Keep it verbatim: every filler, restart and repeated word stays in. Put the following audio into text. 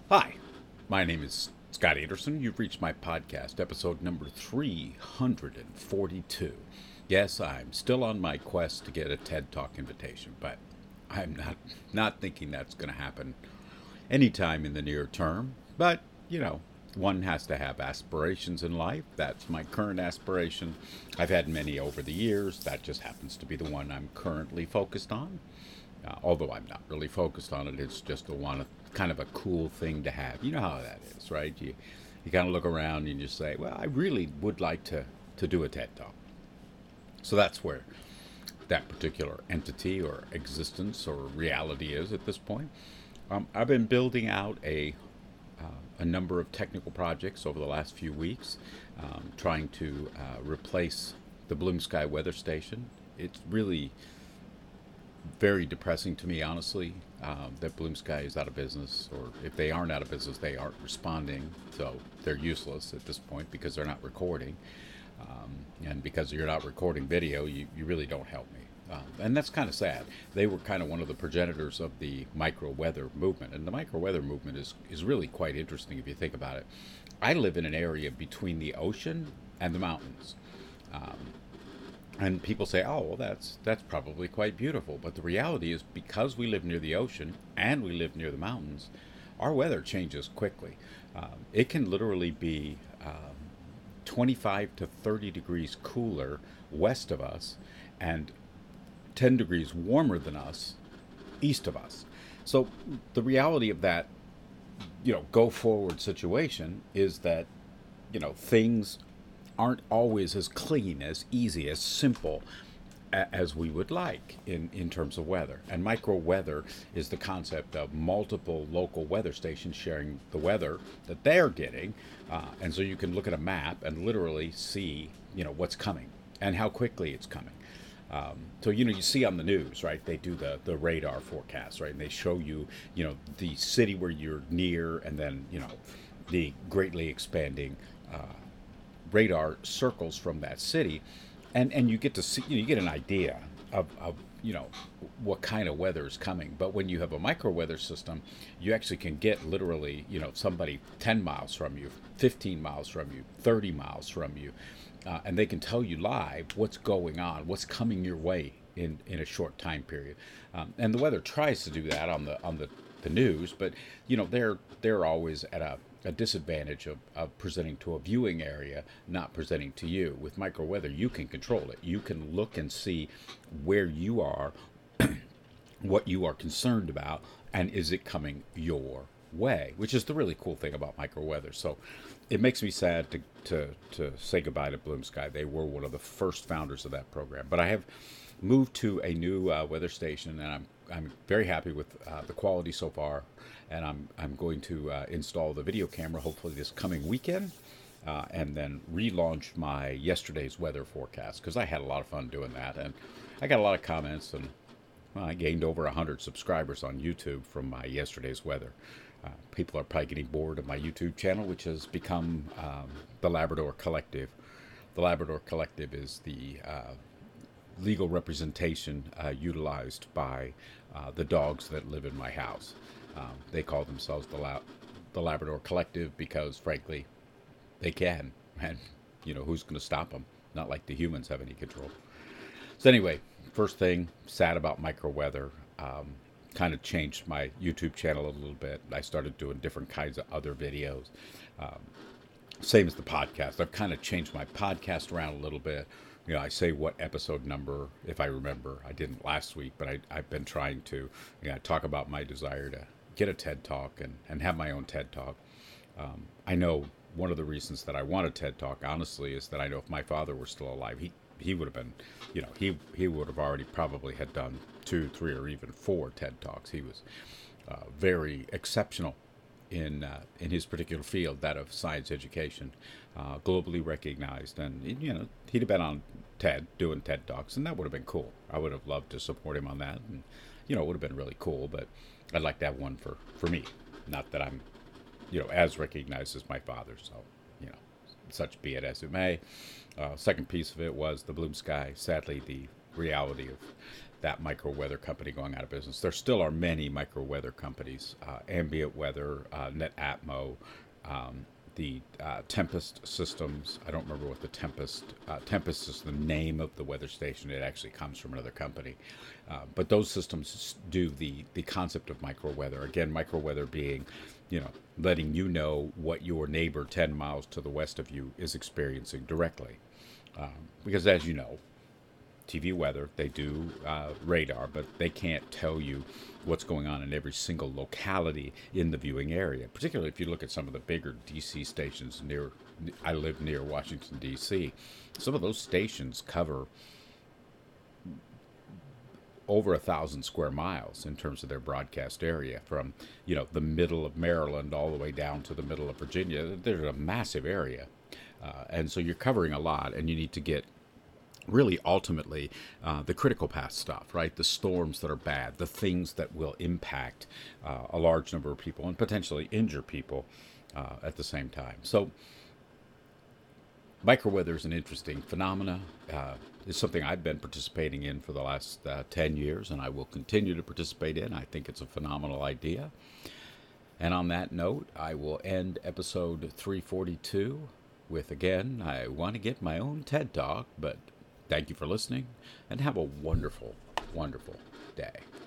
Hi, my name is Scott Anderson. You've reached my podcast, episode number three hundred forty-two. Yes, I'm still on my quest to get a TED Talk invitation, but I'm not not thinking that's going to happen anytime in the near term. But, you know, one has to have aspirations in life. That's my current aspiration. I've had many over the years. That just happens to be the one I'm currently focused on. Uh, although I'm not really focused on it, it's just a one kind of a cool thing to have. You know how that is, right? You you kind of look around and you say, "Well, I really would like to to do a TED Talk." So that's where that particular entity or existence or reality is at this point. Um, I've been building out a uh, a number of technical projects over the last few weeks, um, trying to uh, replace the Bloom Sky weather station. It's really very depressing to me, honestly, um, that Bloom Sky is out of business, or if they aren't out of business, they aren't responding. So they're useless at this point because they're not recording. Um, and because you're not recording video, you, you really don't help me. Um, and that's kind of sad. They were kind of one of the progenitors of the micro weather movement. And the micro weather movement is, is really quite interesting if you think about it. I live in an area between the ocean and the mountains. Um, and people say, "Oh, well, that's that's probably quite beautiful." But the reality is, because we live near the ocean and we live near the mountains, our weather changes quickly. Um, it can literally be um, twenty-five to thirty degrees cooler west of us, and ten degrees warmer than us east of us. So the reality of that, you know, go forward situation is that, you know, things aren't always as clean, as easy, as simple as we would like in, in terms of weather. And micro weather is the concept of multiple local weather stations sharing the weather that they're getting. Uh, and so you can look at a map and literally see, you know, what's coming and how quickly it's coming. Um, so, you know, you see on the news, right, they do the, the radar forecast, right, and they show you, you know, the city where you're near, and then, you know, the greatly expanding uh, radar circles from that city, and and you get to see, you know, you get an idea of, of you know what kind of weather is coming. But when you have a micro weather system, you actually can get literally, you know, somebody ten miles from you, fifteen miles from you, thirty miles from you, uh, and they can tell you live what's going on, what's coming your way in in a short time period. Um, and the weather tries to do that on the on the the news, but you know they're they're always at a a disadvantage of, of presenting to a viewing area, not presenting to you. With micro weather, you can control it. You can look and see where you are, what you are concerned about, and is it coming your way, which is the really cool thing about micro weather. So it makes me sad to, to, to say goodbye to Bloom Sky. They were one of the first founders of that program. But I have moved to a new uh, weather station, and I'm I'm very happy with uh, the quality so far. And I'm I'm going to uh, install the video camera hopefully this coming weekend, uh, and then relaunch my yesterday's weather forecast, because I had a lot of fun doing that, and I got a lot of comments, and well, I gained over one hundred subscribers on YouTube from my yesterday's weather. Uh, people are probably getting bored of my YouTube channel, which has become um, the Labrador Collective. The Labrador Collective is the uh, legal representation uh, utilized by uh, the dogs that live in my house. Um, they call themselves the, La- the Labrador Collective because, frankly, they can. And, you know, who's going to stop them? Not like the humans have any control. So anyway, first thing, sad about micro weather. Um, kind of changed my YouTube channel a little bit. I started doing different kinds of other videos. Um, same as the podcast. I've kind of changed my podcast around a little bit. You know, I say what episode number, if I remember. I didn't last week, but I, I've been trying to, you know, talk about my desire to get a TED Talk and, and have my own TED Talk. Um, I know one of the reasons that I want a TED Talk, honestly, is that I know if my father were still alive, he, he would have been, you know, he, he would have already probably had done two, three, or even four TED Talks. He was uh, very exceptional in uh, in his particular field, that of science education, uh, globally recognized, and you know he'd have been on TED doing TED Talks, and that would have been cool. I would have loved to support him on that, and you know it would have been really cool. But I'd like to have one for for me, not that I'm, you know, as recognized as my father. So you know, such be it as it may. Uh, second piece of it was the Bloom Sky. Sadly, the reality of that micro weather company going out of business. There still are many micro weather companies, uh, Ambient Weather, uh, NetAtmo, um, the uh, Tempest Systems. I don't remember what the Tempest, uh, Tempest is the name of the weather station. It actually comes from another company. Uh, but those systems do the, the concept of micro weather. Again, micro weather being, you know, letting you know what your neighbor ten miles to the west of you is experiencing directly. Um, because as you know, T V weather, they do uh, radar, but they can't tell you what's going on in every single locality in the viewing area. Particularly if you look at some of the bigger D C stations near, I live near Washington, D C. Some of those stations cover over a thousand square miles in terms of their broadcast area, from, you know, the middle of Maryland all the way down to the middle of Virginia. There's a massive area. Uh, and so you're covering a lot, and you need to get really ultimately uh, the critical path stuff, right? The storms that are bad, the things that will impact uh, a large number of people and potentially injure people uh, at the same time. So microweather is an interesting phenomena. Uh, it's something I've been participating in for the last uh, ten years, and I will continue to participate in. I think it's a phenomenal idea. And on that note, I will end episode three forty-two with, again, I want to get my own TED Talk, but thank you for listening, and have a wonderful, wonderful day.